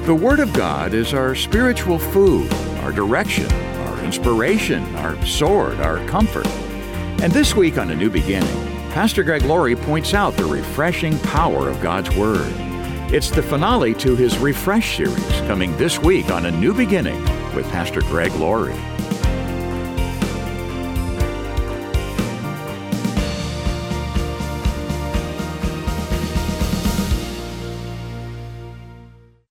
The Word of God is our spiritual food, our direction, our inspiration, our sword, our comfort. And this week on A New Beginning, Pastor Greg Laurie points out the refreshing power of God's Word. It's the finale to his Refresh series, coming this week on A New Beginning with Pastor Greg Laurie.